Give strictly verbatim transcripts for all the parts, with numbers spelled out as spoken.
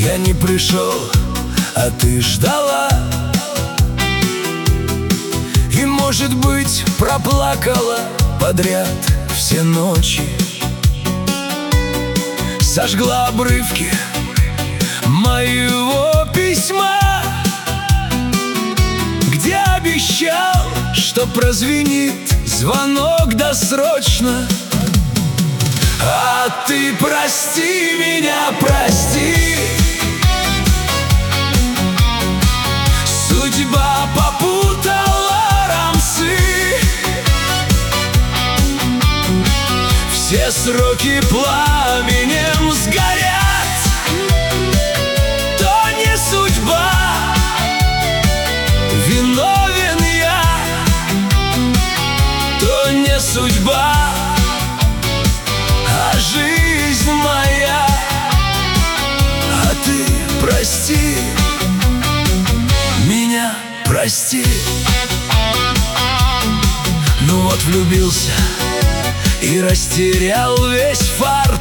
Я не пришел, а ты ждала. И, может быть, проплакала подряд все ночи. Сожгла обрывки моего письма, где обещал, что прозвенит звонок досрочно. А ты прости меня, прости. Судьба попутала рамсы. Все сроки пламенем сгорят. То не судьба, виновен я. То не судьба, а жизнь моя. А ты прости меня, прости. Ну вот влюбился и растерял весь фарт.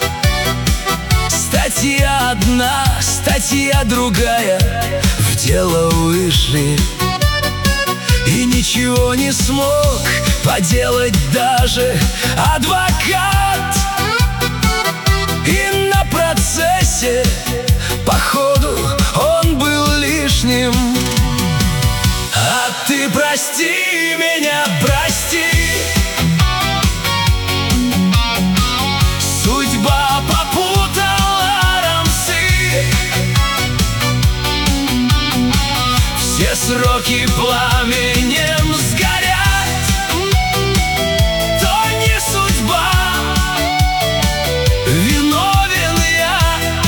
Статья одна, статья другая в дело вышли. И ничего не смог поделать даже адвокат. И на процессе, походу, он был лишним. А ты прости меня, прости. Судьба попутала рамсы. Все сроки пламенем сгорят. То не судьба, виновен я.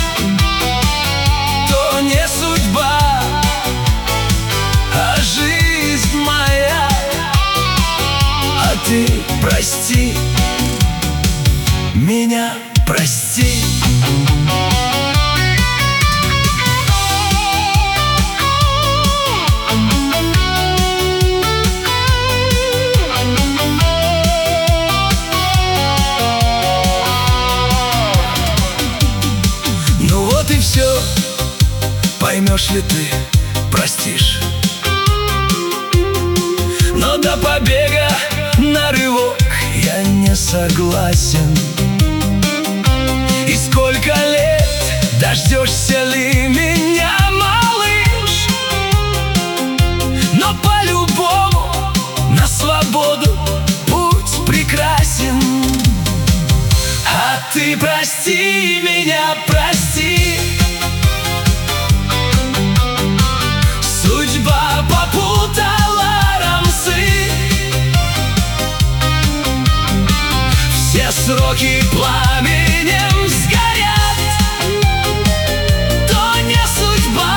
То не судьба, а жизнь моя. А ты прости меня, прости. Ну вот и все, поймешь ли ты, простишь. Но до побега на рывок я не согласен. И сколько лет дождешься ли меня, малыш? Но по-любому на свободу путь прекрасен. А ты прости меня, прости. Судьба попутала рамсы. Все сроки пламенем сгорят. То не судьба,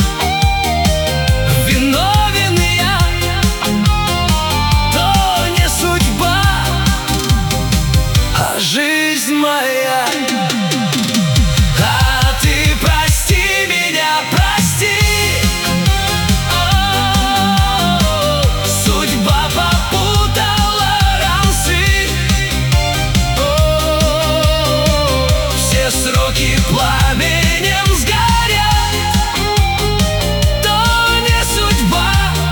виновен я. То не судьба, а жизнь моя. А ты прости меня, прости. О, судьба попутала рамсы. Все сроки пламенем сгорят. То не судьба,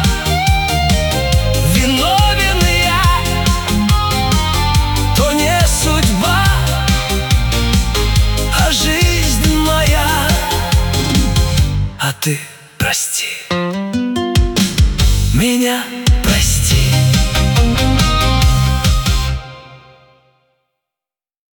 виновен я. То не судьба, а жизнь моя. А ты прости меня.